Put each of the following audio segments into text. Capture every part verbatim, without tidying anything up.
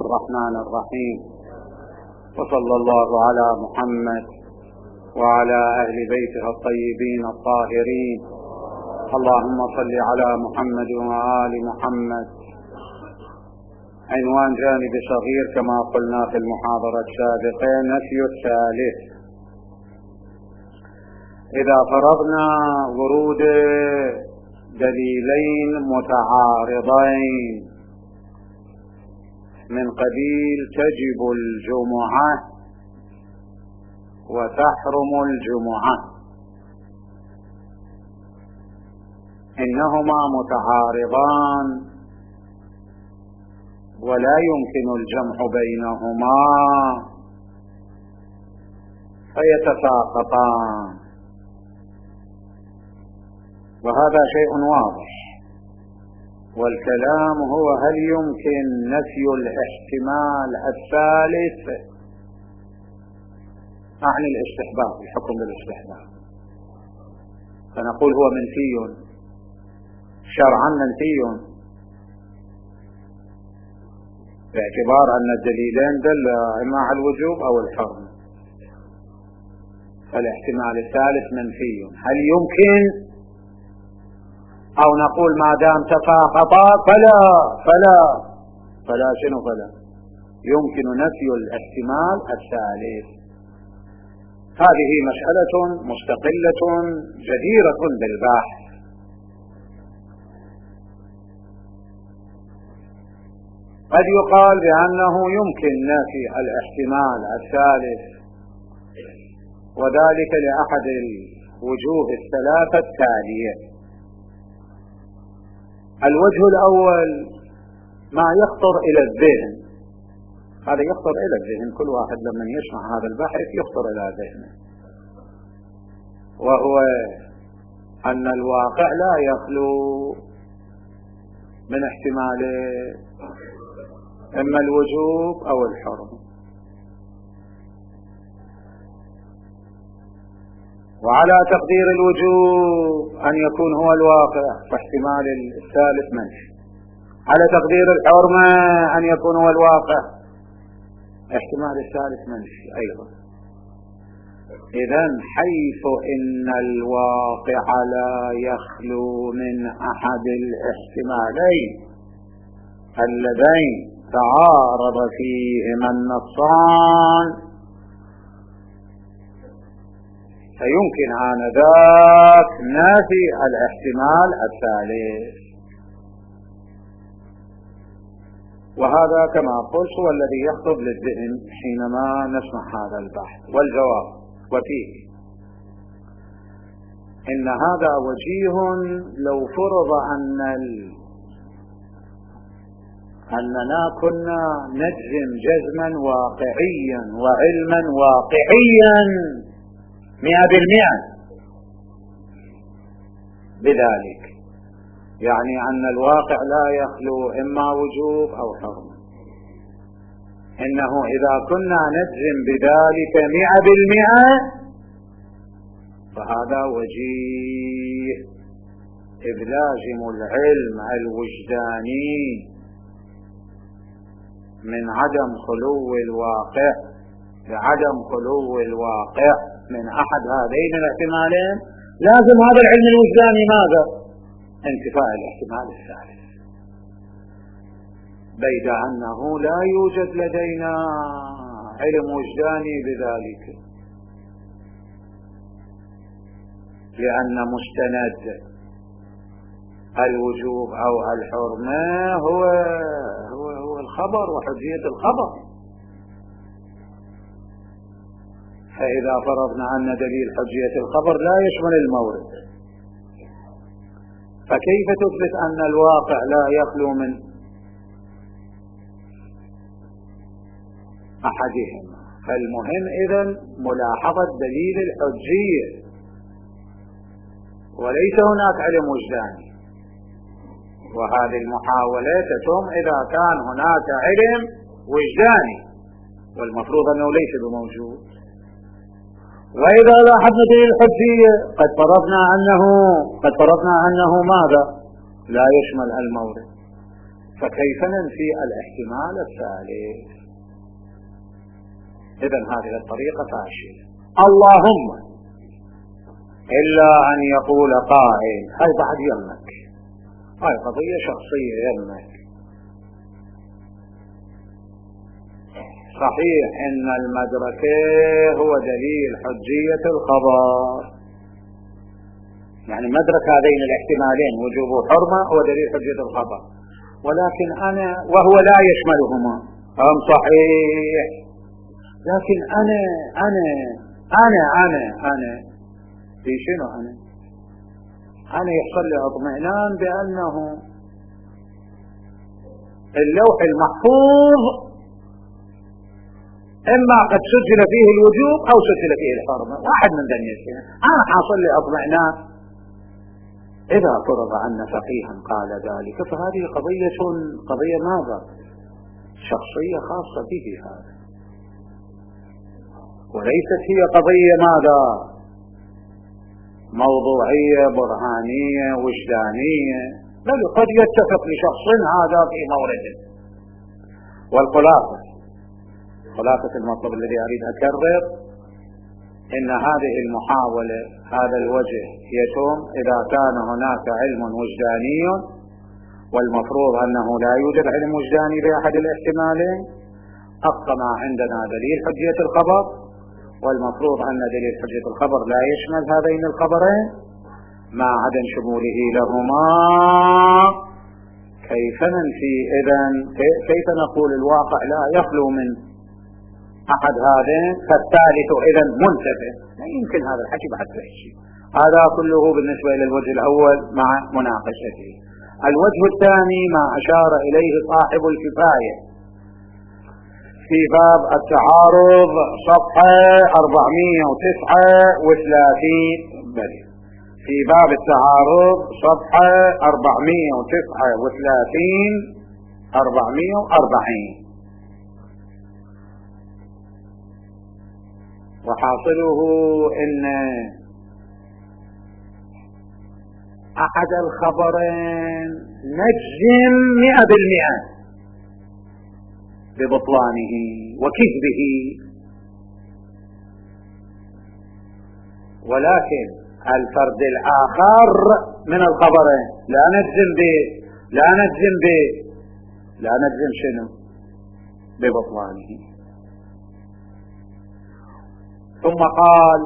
الرحمن الرحيم. وصلى الله على محمد وعلى أهل بيته الطيبين الطاهرين. اللهم صل على محمد وآل محمد. عنوان جانب صغير كما قلنا في المحاضرة السابقة: نفي الثالث. إذا فرضنا ورود دليلين متعارضين من قبيل تجب الجمعة وتحرم الجمعة، إنهما متعارضان ولا يمكن الجمع بينهما فيتساقطان، وهذا شيء واضح. والكلام هو: هل يمكن نفي الاحتمال الثالث؟ أعني الاستحباب، الحكم بالاستحباب، فنقول هو منفي شرعا، منفي باعتبار أن الدليلين دل إما على الوجوب أو الحرم، فالاحتمال الثالث منفي. هل يمكن؟ أو نقول ما دام تساقطا فلا فلا فلا شنو فلا يمكن نفي الاحتمال الثالث. هذه مسألة مستقلة جديرة بالبحث. قد يقال بأنه يمكن نفي الاحتمال الثالث، وذلك لأحد الوجوه الثلاثة التالية. الوجه الأول: ما يخطر إلى الذهن، هذا يخطر إلى الذهن، كل واحد لما يسمع هذا البحث يخطر إلى ذهنه، وهو أن الواقع لا يخلو من احتمال إما الوجوب أو الحرم. وعلى تقدير الوجوب أن يكون هو الواقع، فاحتمال الثالث منفي. على تقدير الحرمة أن يكون هو الواقع، احتمال الثالث منفي أيضا. إذن حيث إن الواقع لا يخلو من أحد الاحتمالين اللذين تعارض فيهما النصان، فيمكن آنذاك نفي الاحتمال الثالث. وهذا كما قلت هو الذي يخطر للذهن حينما نسمع هذا البحث. والجواب وفيه إن هذا وجيه لو فرض أن ال... أننا كنا نجزم جزما واقعيا وعلما واقعيا مئة بالمئة بذلك، يعني أن الواقع لا يخلو إما وجوب أو حرم. إنه إذا كنا نجزم بذلك مئة بالمئة فهذا وجيه، إذ لازم العلم الوجداني من عدم خلو الواقع بعدم خلو الواقع من أحد هذين الاحتمالين، لازم هذا العلم الوجداني ماذا؟ انتفاء الاحتمال الثالث، بيد أنه لا يوجد لدينا علم وجداني بذلك، لأن مستند الوجوب أو الحرمة هو هو هو الخبر وحجية الخبر. فإذا فرضنا أن دليل حجية الخبر لا يشمل المورد، فكيف تثبت أن الواقع لا يخلو من أحدهما؟ فالمهم إذن ملاحظة دليل الحجية، وليس هناك علم وجداني. وهذه المحاولة تتم إذا كان هناك علم وجداني، والمفروض أنه ليس بموجود. وإذا لاحظنا دليل الحجية قد فرضنا أنه قد فرضنا أنه ماذا؟ لا يشمل المورد. فكيف ننفي الاحتمال الثالث؟ إذن هذه الطريقة فاشلة. اللهم إلا أن يقول قائل هاي بعد يمك، هاي قضية شخصية يمك. صحيح إن المدركة هو دليل حجية الخبر، يعني مدرك هذين الاحتمالين وجوب حرمة هو دليل حجية الخبر، ولكن أنا وهو لا يشملهما. أم صحيح، لكن أنا أنا أنا أنا أنا في شنو أنا؟ أنا يحصل لي اطمئنان بأنه اللوح المحفوظ إما قد سجل فيه الوجوب أو سجل فيه الحرمة، واحد من ذني الشيء. أنا حاصل لي اطمئنان. إذا فرض أن فقيها قال ذلك فهذه قضية قضية ماذا؟ شخصية خاصة به هذا، وليست هي قضية ماذا؟ موضوعية برهانية وجدانية، بل قد يتفق لشخص هذا في مورد. والخلاصة خلاصة المطلب الذي أريد أكرر إن هذه المحاولة هذا الوجه يتم إذا كان هناك علم وجداني، والمفروض أنه لا يوجد علم وجداني بأحد الاحتمالين. أبقى ما عندنا دليل حجية الخبر، والمفروض أن دليل حجية الخبر لا يشمل هذين الخبرين مع عدم شموله لهما. كيف ننفي إذن؟ كيف نقول الواقع لا يخلو من أحد هذين فالثالث إذن منتفع؟ لا يمكن هذا الحكي بعد فحشي. هذا كله بالنسبة إلى الوجه الأول مع مناقشته. الوجه الثاني ما أشار إليه صاحب الكفاية في باب التعارض صفحة أربعمائة وتسعة وثلاثين، بل في باب التعارض صفحة أربعمائة وتسعة وثلاثين أربعمائة وأربعين. وحاصله إن أحد الخبرين نجزم مئة بالمئة ببطلانه وكذبه، ولكن الفرد الآخر من الخبرين لا نجزم به لا نجزم به لا نجزم شنو؟ ببطلانه. ثم قال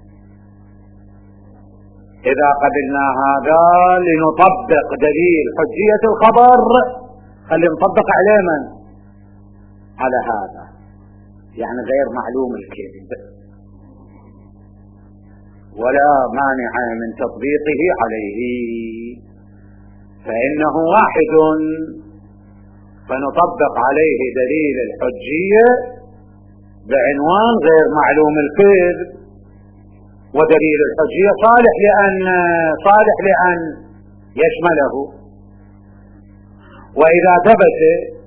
إذا قبلنا هذا لنطبق دليل حجية الخبر، خلي نطبق عليه من؟ على هذا، يعني غير معلوم الكذب، ولا مانع من تطبيقه عليه، فإنه واحد، فنطبق عليه دليل الحجية بعنوان غير معلوم الكذب. ودليل الحجية صالح لأن صالح لأن يشمله. وإذا ثبت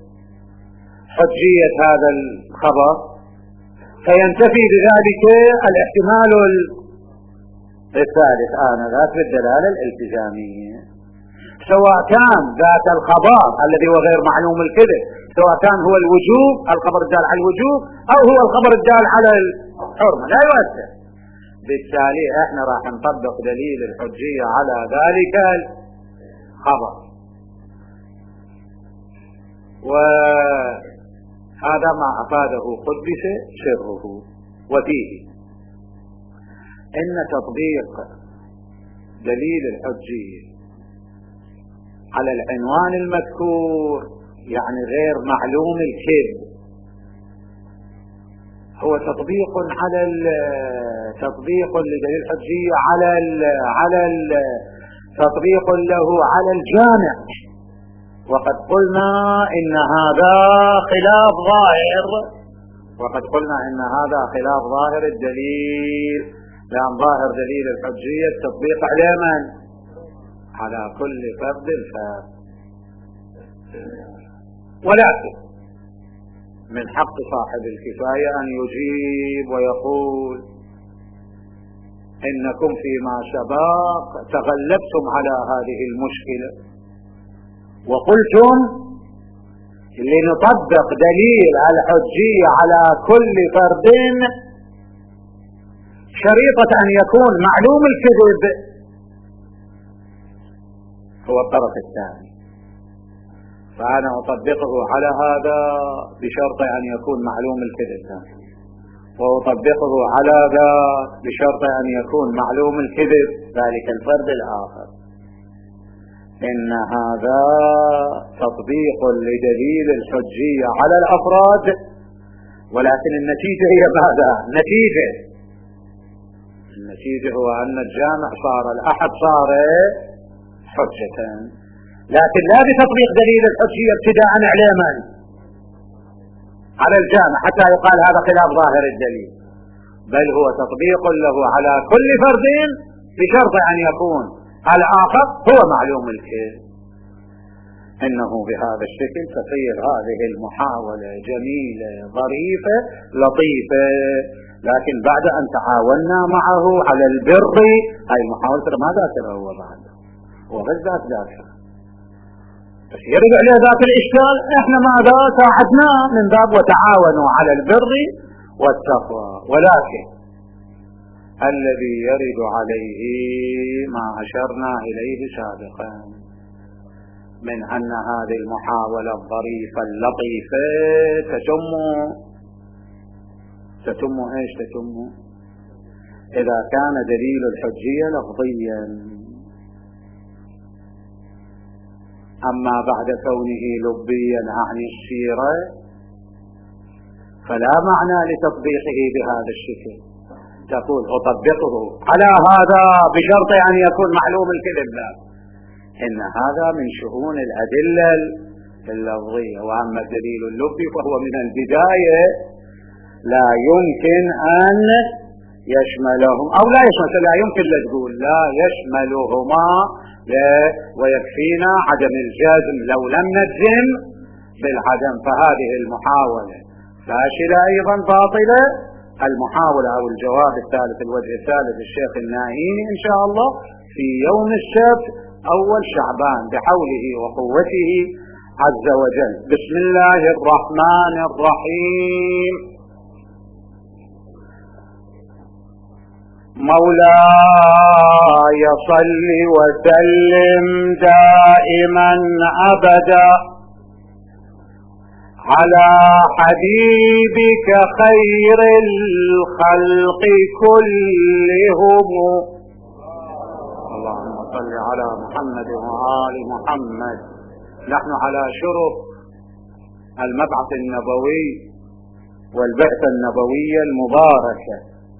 حجية هذا الخبر فينتفي بذلك الاحتمال الثالث آنذاك بالدلالة الالتزامية، سواء كان ذات الخبر الذي هو غير معلوم الكذب، سواء كان هو الوجوب الخبر الدال على الوجوب أو هو الخبر الدال على الحرمة، لا يؤثر. بالتالي احنا راح نطبق دليل الحجية على ذلك الخبر. وهذا ما أفاده قدس سره. وفيه إن تطبيق دليل الحجية على العنوان المذكور يعني غير معلوم الكذب هو تطبيق على تطبيق لدليل الحجية على ال على ال تطبيق له على الجامع. وقد قلنا إن هذا خلاف ظاهر وقد قلنا إن هذا خلاف ظاهر الدليل، لأن ظاهر دليل الحجية التطبيق على من؟ على كل فرد فرد. ولكن من حق صاحب الكفاية أن يجيب ويقول إنكم فيما سبق تغلبتم على هذه المشكلة وقلتم لنطبق دليل الحجية على كل فرد شريطة أن يكون معلوم الكذب هو الطرف الثاني، فأنا أطبقه على هذا بشرط أن يكون معلوم الكذب، وأطبقه على ذا بشرط أن يكون معلوم الكذب ذلك الفرد الآخر. إن هذا تطبيق لدليل الحجية على الأفراد، ولكن النتيجة هي ماذا؟ النتيجة النتيجة هو أن الجامع صار الأحد صار حجة، لكن لا بتطبيق دليل الحجية ابتداء علما على الجامع حتى يقال هذا خلاف ظاهر الدليل، بل هو تطبيق له على كل فرد بشرط أن يكون الآخر هو معلوم الكذب. إنه بهذا الشكل تصير هذه المحاولة جميلة ظريفة لطيفة، لكن بعد أن تعاوننا معه على البر هاي المحاولة ما ذاكرة هو بعد هو بس ذات ذاكرة، بس يرد عليه ذات الإشكال احنا ماذا ساعدناه من باب وتعاونوا على البر والتقوى. ولكن الذي يرد عليه ما أشرنا إليه سابقا من أن هذه المحاولة الظريفة اللطيفة تتم تتم ايش تتم إذا كان دليل الحجية لفظيا، أما بعد كونه لبيا أعني السيرة فلا معنى لتطبيقه بهذا الشكل. تقول أطبقه على هذا بشرط أن يكون معلوم الكذب، لا، إن هذا من شؤون الأدلة اللفظية، وأما الدليل اللبي فهو من البداية لا يمكن أن يشملهم أو لا يشمل لا يمكن لا تقول لا يشملهما لا، ويكفينا عدم الجزم لو لم نجزم بالعدم، فهذه المحاولة فاشلة أيضا باطلة. المحاولة أو الجواب الثالث الوجه الثالث الشيخ الناهيني إن شاء الله في يوم السبت أول شعبان بحوله وقوته عز وجل. بسم الله الرحمن الرحيم. مولاي صل وسلم دائما أبدا على حبيبك خير الخلق كلهم. اللهم صل على محمد وآل محمد. نحن على شرف المبعث النبوي والبعثة النبوية المباركة.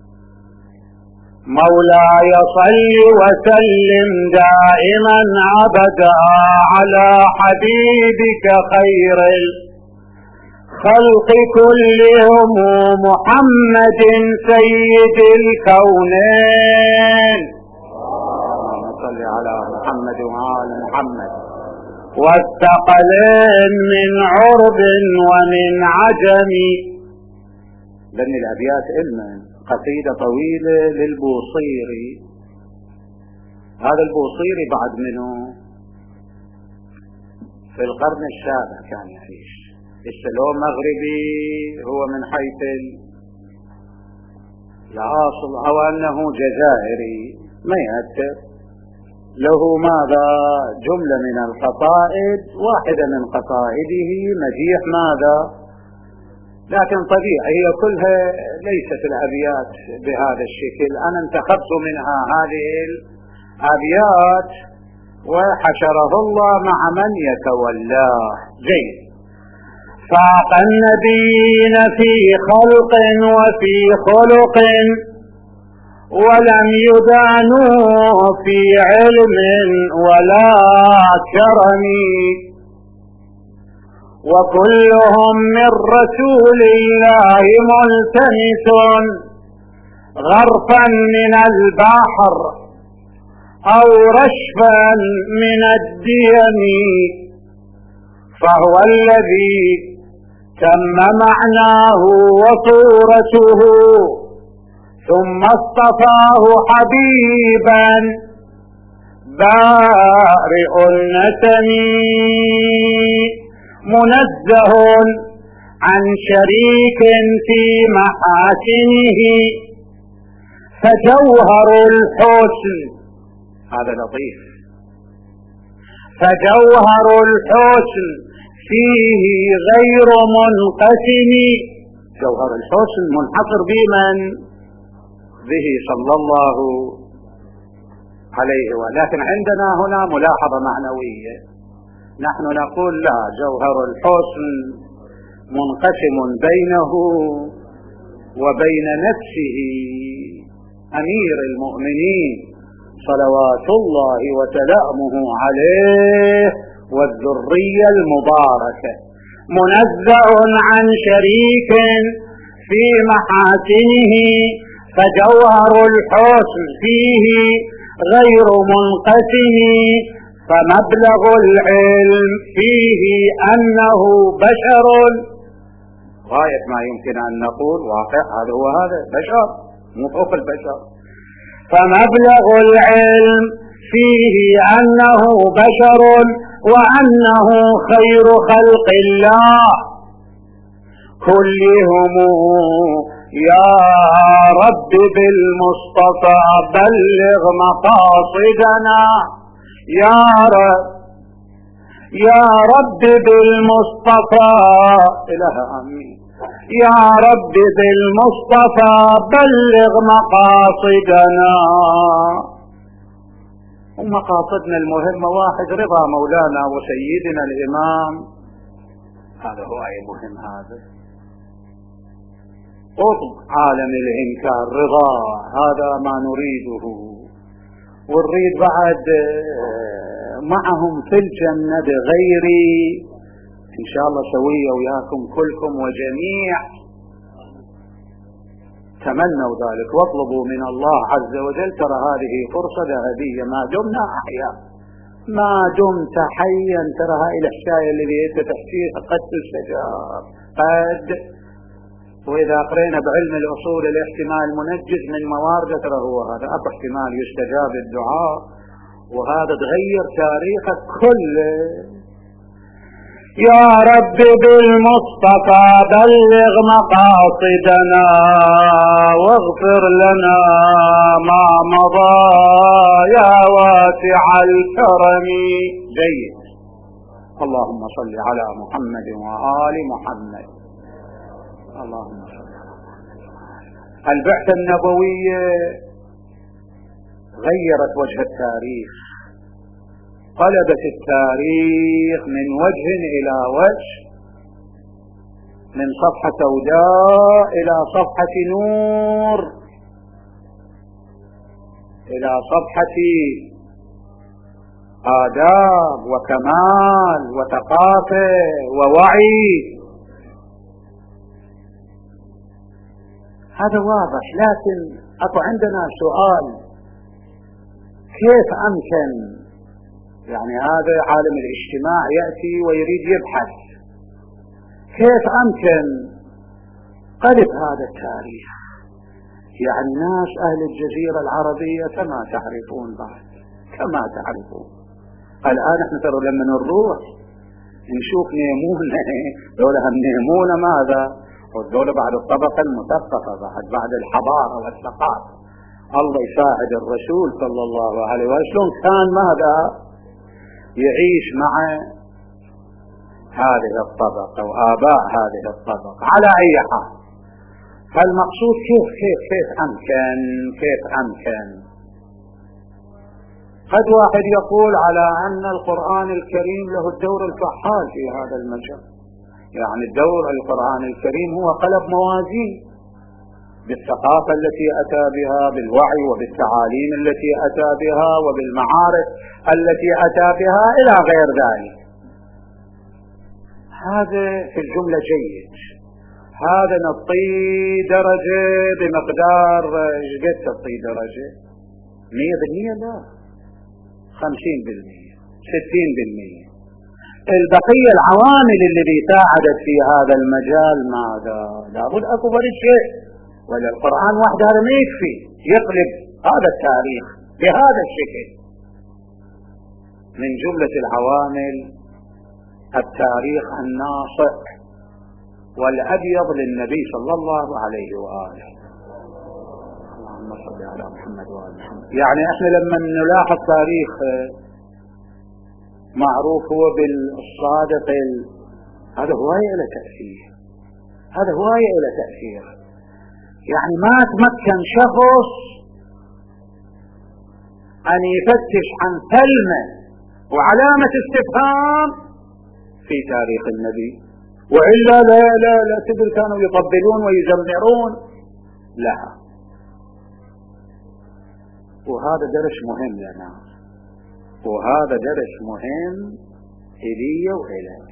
مولاي صل وسلم دائما أبدا على حبيبك خير الخلق كلهم محمد سيد الكونين. اللهم صل على محمد وآل محمد. والثقلين من عرب ومن عجم. لأن الأبيات إلما قصيدة طويلة للبوصيري. هذا البوصيري بعد منه في القرن السابع كان يعيش، السلوم مغربي هو من حيث الأصل أو أنه جزائري ما يأثر له. ماذا جملة من القصائد، واحدة من قصائده مديح ماذا، لكن طبيعي هي كلها ليست الأبيات بهذا الشكل. أنا انتخبت منها هذه الأبيات وحشره الله مع من يتولاه. جيد. فاق النبيين في خلق وفي خلق ولم يدانوا في علم ولا كرم، وكلهم من رسول الله ملتمس غرفا من البحر أو رشفا من الديم، فهو الذي تم معناه وصورته ثم اصطفاه حبيبا بارئ النسم. منزه عن شريك في محاسنه، فجوهر الحسن، هذا لطيف، فجوهر الحسن فيه غير منقسم. جوهر الحسن منحصر بمن؟ به صلى الله عليه وسلم. لكن عندنا هنا ملاحظة معنوية، نحن نقول لا، جوهر الحسن منقسم بينه وبين نفسه أمير المؤمنين صلوات الله وسلامه عليه والذرية المباركة، منزه عن شريك في محاسنه، فجوهر الحسن فيه غير منقسم، فمبلغ العلم فيه أنه بشر، غاية ما يمكن أن نقول واقع هذا هو هذا بشر مو فوق البشر. فمبلغ العلم فيه أنه بشر وأنه خير خلق الله كلهم، يا رب بالمصطفى بلغ مقاصدنا، يا رب يا رب بالمصطفى إله آمين، يا رب بالمصطفى بلغ مقاصدنا. ومقاصدنا المهمة واحد، رضا مولانا وسيدنا الإمام، هذا هو أي مهم، هذا قطب عالم الإنكار، رضا، هذا ما نريده، ونريد بعد معهم في الجنة بغيري إن شاء الله سوية وياكم كلكم وجميع تمنوا ذلك واطلبوا من الله عز وجل. ترى هذه فرصة ذهبية ما دمنا أحياء، ما دمت حيا. ترى هاي الحكاية اللي بيت تحكيها قد الشجار قد، وإذا قرينا بعلم الأصول الاحتمال منجز من موارد، ترى هو هذا أكو احتمال يستجاب الدعاء، وهذا تغير تاريخك كله. يا رب بالمصطفى بلغ مقاصدنا واغفر لنا ما مضى يا واسع الكرم. جيد. اللهم صل على محمد وآل محمد. اللهم صل على محمد. البعثة النبوية غيرت وجه التاريخ، قلبت التاريخ من وجه إلى وجه، من صفحة سوداء إلى صفحة نور، إلى صفحة آداب وكمال وثقافة ووعي. هذا واضح، لكن أكو عندنا سؤال، كيف أمكن؟ يعني هذا عالم الاجتماع يأتي ويريد يبحث كيف أمكن قلب هذا التاريخ. يعني ناس أهل الجزيرة العربية كما تعرفون، بعد كما تعرفون الآن احنا ترى لما نروح نشوف نيمونة، دولة هم نيمونة ماذا؟ والدولة بعد الطبقة المثقفة، بعد بعد الحضارة والثقافة. الله يساعد الرسول صلى الله عليه وسلم كان ماذا؟ يعيش مع هذه الطبقة وآباء هذه الطبقة. على أي حال، فالمقصود كيف كيف كيف أمكن كيف أمكن قد واحد يقول على أن القرآن الكريم له الدور الفعال في هذا المجال. يعني الدور القرآن الكريم هو قلب موازين بالثقافة التي أتى بها، بالوعي وبالتعاليم التي أتى بها، وبالمعارف التي أتى بها إلى غير ذلك. هذا في الجملة جيد. هذا نعطي درجة بمقدار قد تعطي درجة؟ مية بالمية؟ لا، خمسين بالمية، ستين بالمية. البقية العوامل اللي بيساعدت في هذا المجال ماذا؟ لابد أكبر الشيء، ولا القرآن وحده هذا ما يكفي يقلب هذا التاريخ بهذا الشكل. من جملة العوامل التاريخ الناصع والأبيض للنبي صلى الله عليه وآله. اللهم صل على محمد وآل محمد. يعني احنا لما نلاحظ تاريخ معروف هو بالصادق ال... هذا هواية له تأثير، هذا هواية له تأثير. يعني ما تمكن شخص أن يفتش عن كلمة وعلامة استفهام في تاريخ النبي، وإلا لا لا لا تدري كانوا يطبلون ويجمعون لها. وهذا درس مهم لنا، وهذا درس مهم إلي وإليك.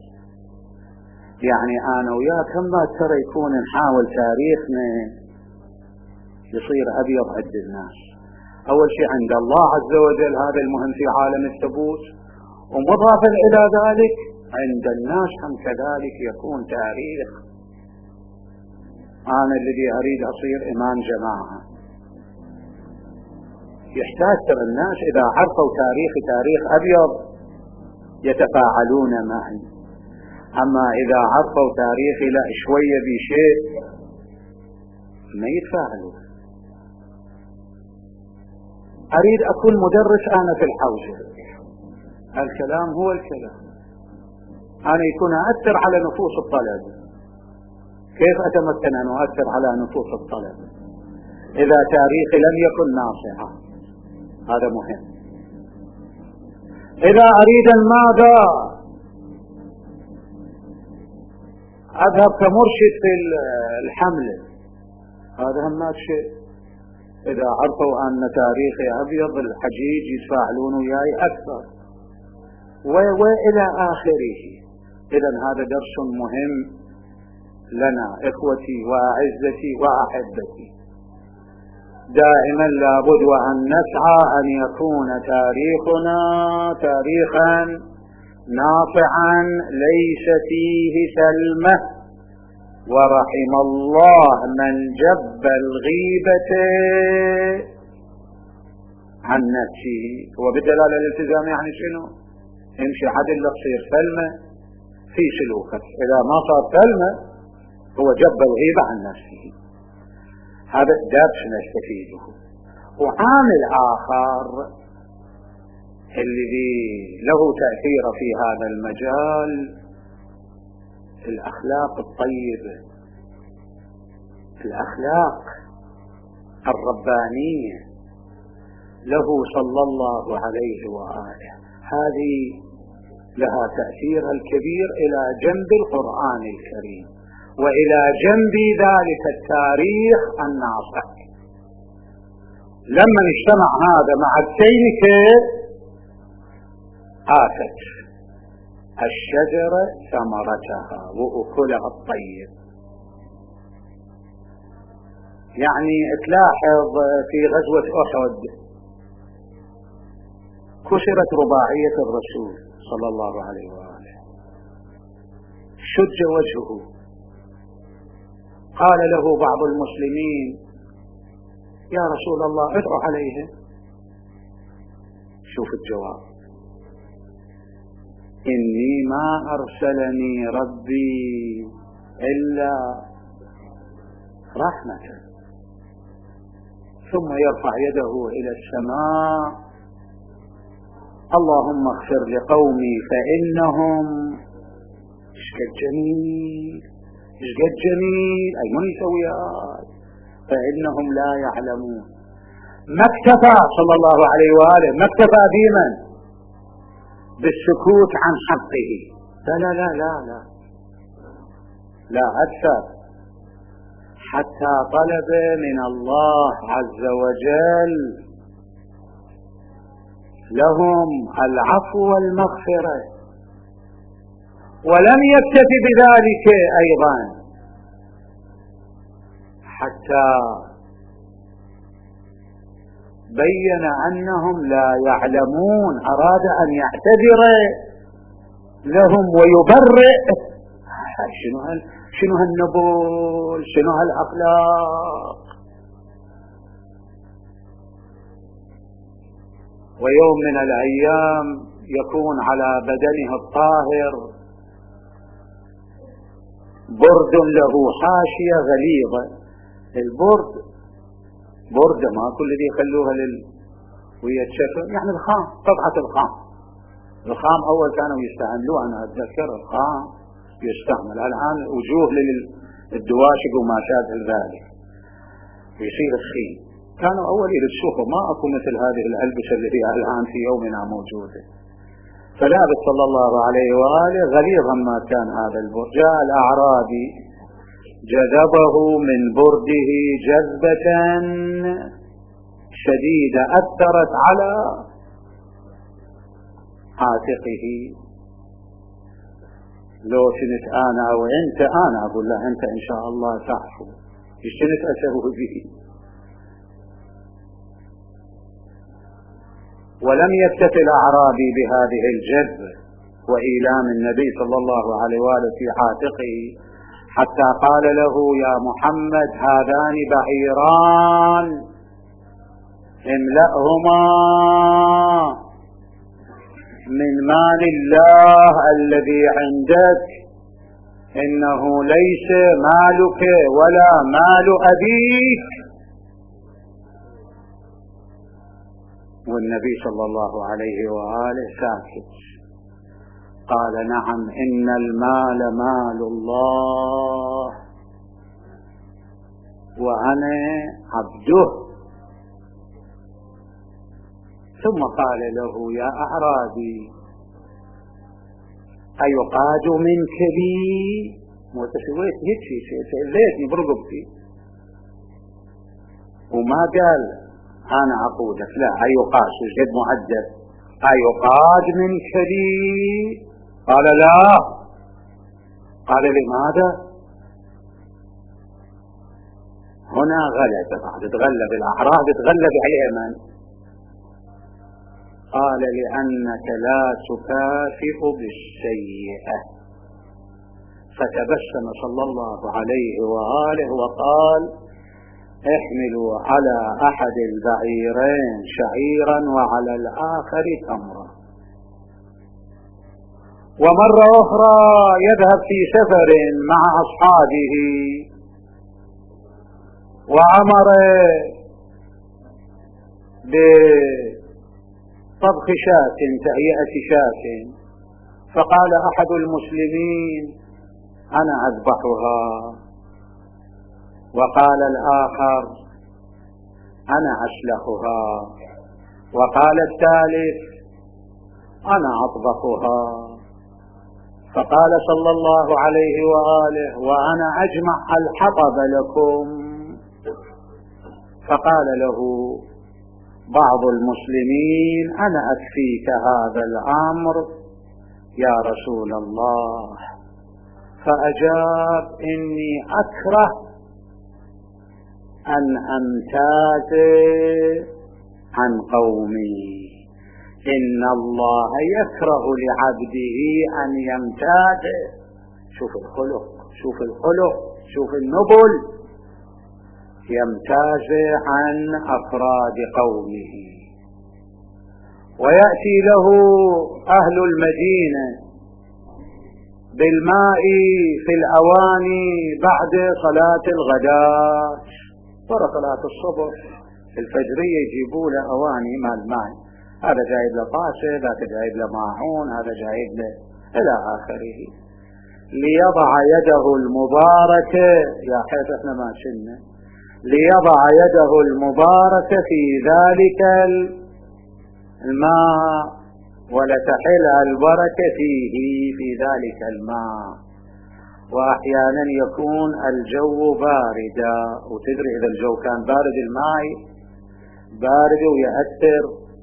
يعني أنا وياك هم ترى يكون نحاول تاريخنا يصير أبيض عند الناس. أول شيء عند الله عز وجل، هذا المهم في عالم الثبوت، ومضافا إلى ذلك عند الناس هم كذلك يكون تاريخ. أنا الذي أريد أصير إمام جماعة، يحتاج ترى الناس إذا عرفوا تاريخي تاريخ أبيض يتفاعلون معي، أما إذا عرفوا تاريخي لا شوية بشيء ما يتفاعلون. أريد أكون مدرس أنا في الحوزة، الكلام هو الكلام، أنا يكون أؤثر على نفوس الطلبة. كيف أتمكن أن أؤثر على نفوس الطلبة إذا تاريخي لم يكن ناصعا؟ هذا مهم. إذا أريد الماذا أذهب كمرشد في الحملة، هذا هم شيء. إذا عرفوا أن تاريخي أبيض الحجيج يتفاعلون وياي أكثر وإلى آخره. إذن هذا درس مهم لنا إخوتي وأعزتي وأحبتي. دائما لابد وأن نسعى أن يكون تاريخنا تاريخا نافعا ليس فيه سلمة. ورحم الله من جب الغيبة عن نفسه. وبالدلالة الالتزام يعني شنو؟ امشي عدل تصير سلمة في سلوكك. إذا ما صار سلمة هو جب الغيبة عن نفسه. هذا درس نستفيده. وعامل آخر الذي له تأثير في هذا المجال الأخلاق الطيبة، الأخلاق الربانية له صلى الله عليه وآله. هذه لها تأثير الكبير إلى جنب القرآن الكريم وإلى جنب ذلك التاريخ الناصع. لما اجتمع هذا مع التينكة آتت الشجرة ثمرتها وأكلها الطيب. يعني تلاحظ في غزوة أحد كسرت رباعية الرسول صلى الله عليه وآله، شج وجهه. قال له بعض المسلمين يا رسول الله ادعو عليهم. شوف الجواب: إني ما أرسلني ربي إلا رحمة. ثم يرفع يده إلى السماء: اللهم اغفر لقومي فإنهم اشقد جميل اشقد جميل أي من يسويات فإنهم لا يعلمون. ما اكتفى صلى الله عليه وآله، ما اكتفى بمن بالسكوت عن حقه، لا لا لا لا لا لا أكثر، حتى طلب من الله عز وجل لهم العفو والمغفرة. ولم يكتف بذلك أيضا حتى بين أنهم لا يعلمون، أراد أن يعتذر لهم ويبرئ. شنو هال شنو هالنبول، شنو هالأخلاق. ويوم من الأيام يكون على بدنه الطاهر برد له حاشية غليظة. البرد بردة ما كل ذي يخلوها لل ويا الشفر، يعني الخام، قطعة الخام. الخام أول كانوا يستعملوه، أنا أتذكر الخام يستعمل، الآن وجوه للدواشق وما شابه ذلك يصير الخيم. كانوا أول يلبسوه، ما أكو مثل هذه الألبسة التي الآن في يومنا موجودة. فلابس صلى الله عليه وآله غليظا ما كان هذا البرد. جاء الأعرابي جذبه من برده جذبة شديدة أثرت على عاتقه. لو كنت أنا أو أنت، أنا أقول له أنت إن شاء الله تعفو، إيش كنت أسوي به؟ ولم يكتفي الأعرابي بهذه الجذبة وإيلام النبي صلى الله عليه وآله في عاتقه، حتى قال له يا محمد هذان بعيران املأهما من مال الله الذي عندك، إنه ليس مالك ولا مال أبيك. والنبي صلى الله عليه وآله ساكت. قال نعم إن المال مال الله وأنا عبده. ثم قال له يا أعرابي أيقاد منك لي؟ متسويت هيك شيء سألتني برقبتي، وما قال أنا أقودك، لا أيقاد جد مؤدب، أيقاد منك لي؟ قال لا. قال لماذا؟ هنا غلب، بعد تغلب الأعراب تغلب عليه من؟ قال لأنك لا تكافئ بالسيئة. فتبسم صلى الله عليه وآله وقال احملوا على أحد البعيرين شعيرا وعلى الآخر تمرا. ومرة أخرى يذهب في سفر مع أصحابه وأمر بطبخ شاة، تهيئة شاة، فقال أحد المسلمين أنا أذبحها، وقال الآخر أنا أشلخها، وقال الثالث أنا أطبخها. فقال صلى الله عليه وآله وأنا أجمع الحطب لكم. فقال له بعض المسلمين أنا أكفيك هذا الأمر يا رسول الله. فأجاب إني أكره أن أمتاز عن قومي، إن الله يكره لعبده أن يمتاز. شوف الخلق، شوف الخلق، شوف النبل، يمتاز عن أفراد قومه. ويأتي له أهل المدينة بالماء في الأواني بعد صلاة الغداء، ورا صلاة الصبح الفجرية يجيبوا له أواني مع الماء، هذا جايب له طاسة، ذاك جايب له ماعون، هذا جايب له إلى آخره، ليضع يده المباركة، يا حيث احنا ما شلنا، ليضع يده المباركة في ذلك الماء ولتحل البركة فيه في ذلك الماء. وأحيانا يكون الجو باردا، وتدري إذا الجو كان بارد الماء بارد ويأثر.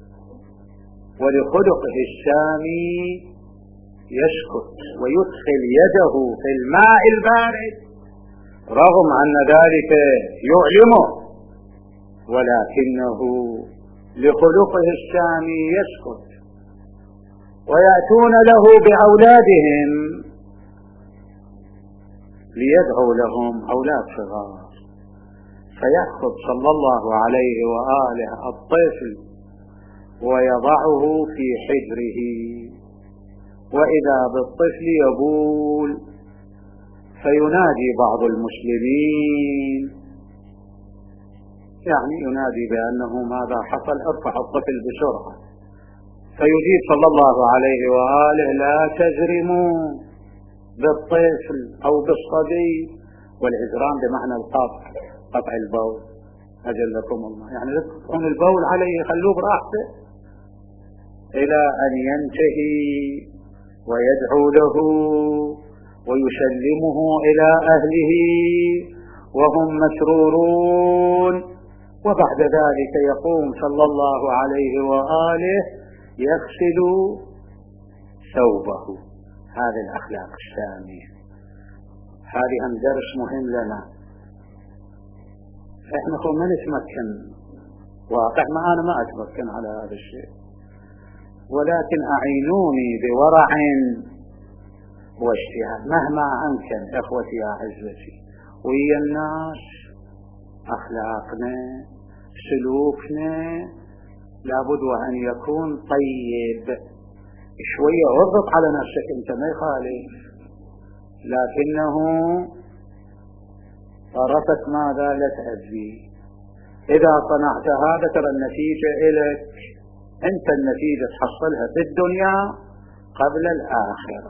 ولخلقه السامي يسكت ويدخل يده في الماء البارد رغم أن ذلك يؤلمه، ولكنه لخلقه السامي يسكت. ويأتون له بأولادهم ليدعوا لهم، أولاد صغار، فيأخذ صلى الله عليه وآله الطفل ويضعه في حجره، وإذا بالطفل يبول فينادي بعض المسلمين، يعني ينادي بأنه ماذا حصل، ارفع الطفل بسرعة، فيجيب صلى الله عليه وآله لا تجرموا بالطفل أو بالصبي، والإجرام بمعنى القطع، قطع البول، أجلكم الله، يعني يقطعون البول عليه خلوه براحته إلى أن ينتهي ويدعو له ويسلمه إلى أهله وهم مسرورون، وبعد ذلك يقوم صلى الله عليه وآله يغسل ثوبه. هذه الأخلاق السامية، هذه هم درس مهم لنا. احنا خو ما نتمكن، واقع ما أنا ما أتمكن على هذا الشيء، ولكن أعينوني بورع واجتهاد مهما أمكن. إخوتي أعزتي، ويا الناس أخلاقنا سلوكنا لابد وأن يكون طيب. شوية اضغط على نفسك أنت ما يخالف، لكنه طرفت ماذا لا تأذي. إذا صنعت هذا ترى النتيجة إليك أنت، النتيجة تحصلها في الدنيا قبل الآخرة.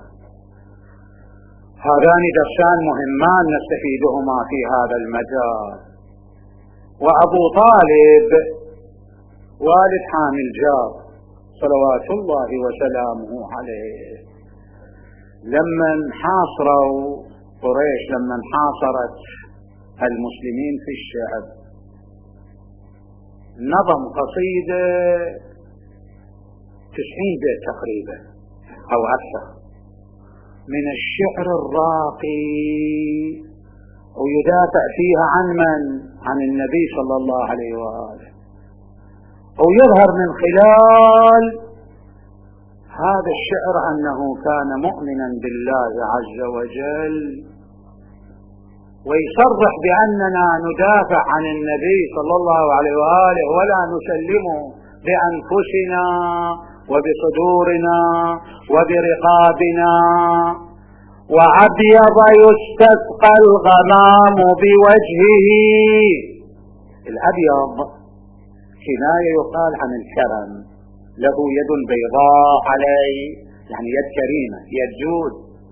هذان درسان مهمان نستفيدهما في هذا المجال. وأبو طالب والد حامل جار صلوات الله وسلامه عليه، لما حاصروا قريش، لما حاصرت المسلمين في الشعب، نظم قصيدة تسعين بيت تقريبا أو أكثر من الشعر الراقي، ويدافع فيها عن من؟ عن النبي صلى الله عليه وآله، ويظهر من خلال هذا الشعر أنه كان مؤمنا بالله عز وجل، ويصرح بأننا ندافع عن النبي صلى الله عليه وآله ولا نسلمه بأنفسنا وبصدورنا وبرقابنا. وأبيض يستسقى الغمام بوجهه. الأبيض كناية يقال عن الكرم، له يد بيضاء عليه، يعني يد كريمة، يد جود.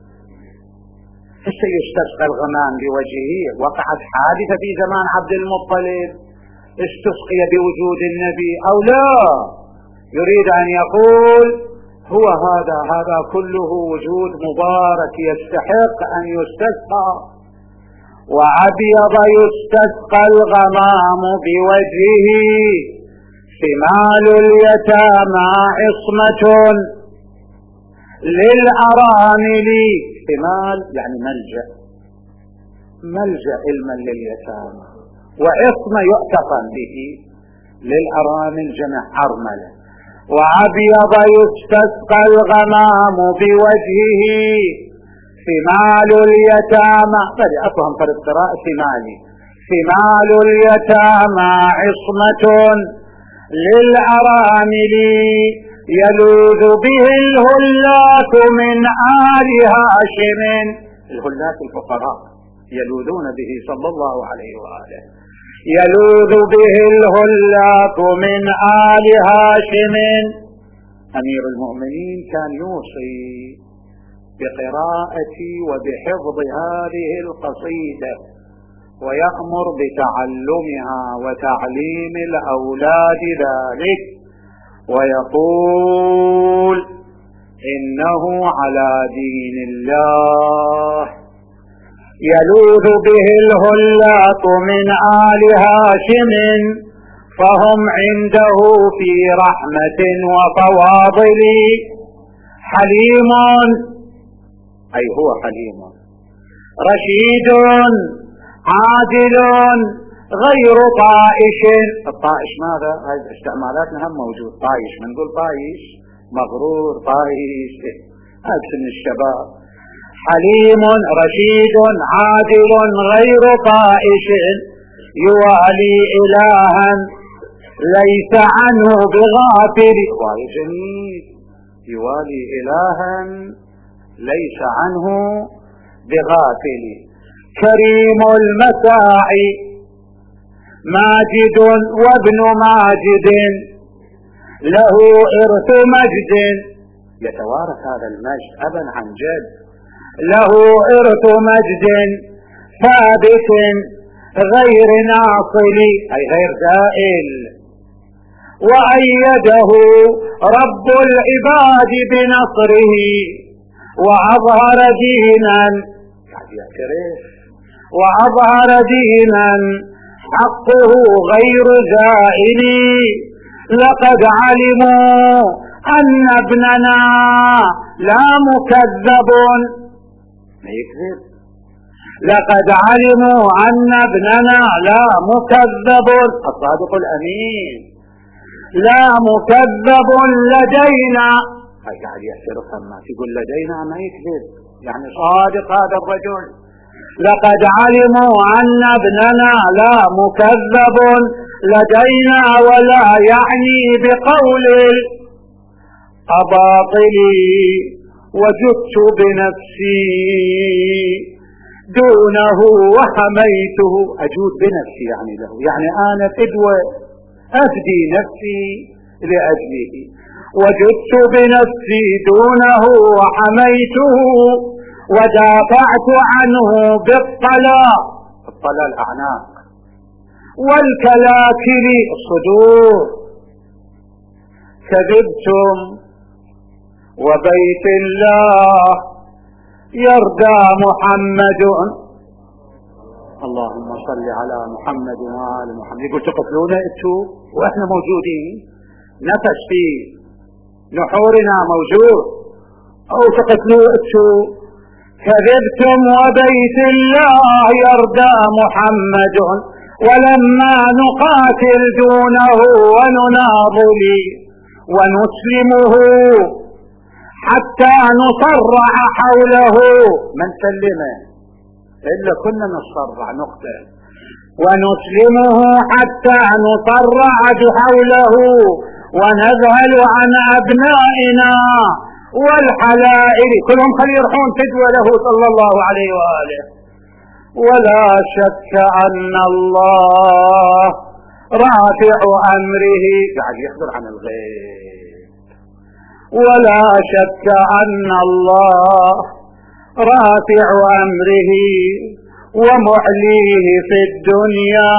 هسه يستسقى الغمام بوجهه، وقعت حادثة في زمان عبد المطلب استسقي بوجود النبي أو لا؟ يريد أن يقول هو هذا هذا كله وجود مبارك يستحق أن يستسقى. وأبيض يستسقى الغمام بوجهه، ثمال اليتامى عصمة للأرامل. ثمال يعني ملجأ، ملجأ علما لليتامى، وعصمة يعتصم به للأرامل جمع أرملة. وأبيض يستسقى الغمام بوجهه، ثمال اليتامى، بدي أفهم فرق قراءة ثمالي، ثمال اليتامى عصمة للأرامل، يلوذ به الهلاك من آل هاشم. الهلاك الفقراء يلوذون به صلى الله عليه وآله، يلوذ به الهلاك من آل هاشم. أمير المؤمنين كان يوصي بقراءة وبحفظ هذه القصيدة، ويأمر بتعلمها وتعليم الأولاد ذلك، ويقول إنه على دين الله، يلوذ به الهلاك من آل هاشم، فهم عنده في رحمة وفواضل. حليم، أي هو حليم، رشيد عادل غير طائش. الطائش ماذا؟ هذه استعمالاتنا هم موجود، طائش، من نقول طائش مغرور، طائش هذا سن الشباب. حليم رشيد عادل غير طائش، يوالي إلها ليس عنه بغافل. والله جميل، يوالي إلها ليس عنه بغافل. كريم المساعي ماجد وابن ماجد له إرث مجد. يتوارث هذا المجد أبا عن جد. له إرث مجد ثابت غير ناصل أي غير زائل. وأيده رب العباد بنصره وأظهر دينا وأظهر دينا حقه غير زائل. لقد علموا أن ابننا لا مكذب. ما يكذب. لقد علموا أن ابننا لا مكذب الصادق الأمين لا مكذب لدينا. هاي قاعد يعترف ما تقول لدينا ما يكذب، يعني صادق هذا الرجل. لقد علموا أن ابننا لا مكذب لدينا ولا يعني بقول أباطلي وجدت بنفسي دونه وحميته. أجود بنفسي يعني له، يعني أنا فدوة أفدي نفسي لأجله. وجدت بنفسي دونه وحميته ودافعت عنه بالطلاء الطلاء الأعناق والكلاكل الصدور. كذبتم وبيت الله يرضى محمد. اللهم صل على محمد وآل محمد. يقول تقتلونا انتو واحنا موجودين، نفس في نحورنا موجود، او تقتلوا انتو. كذبتم وبيت الله يرضى محمد ولما نقاتل دونه ونناضل ونسلمه حتى نصرع حوله. من سلمه إلا كنا نصرع نقتل. ونسلمه حتى نصرع حوله ونذهل عن أبنائنا والحلائل كلهم خلي يرحون فدوة له صلى الله عليه وآله. ولا شك أن الله رافع أمره. قاعد يخبر عن الغيب. ولا شك أن الله رافع أمره ومعليه في الدنيا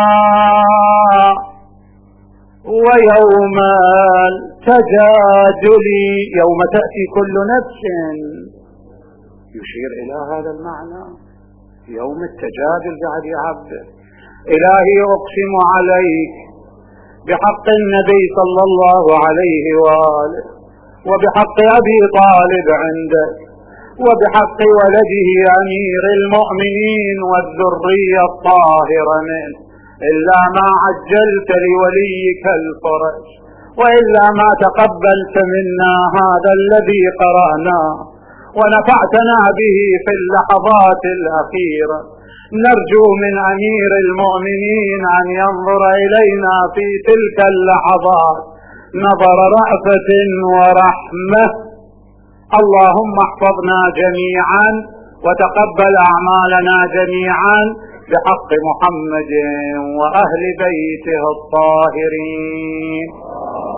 ويوم التجادل يوم تأتي كل نفس. يشير إلى هذا المعنى يوم التجادل. قاعد يعبر. إلهي أقسم عليك بحق النبي صلى الله عليه وآله وبحق أبي طالب عندك وبحق ولده أمير المؤمنين والذرية الطاهرة منه، إلا ما عجلت لوليك الفرج وإلا ما تقبلت منا هذا الذي قرأناه ونفعتنا به في اللحظات الأخيرة. نرجو من أمير المؤمنين أن ينظر إلينا في تلك اللحظات نظر رأفة ورحمة. اللهم احفظنا جميعا وتقبل أعمالنا جميعا بحق محمد وأهل بيته الطاهرين.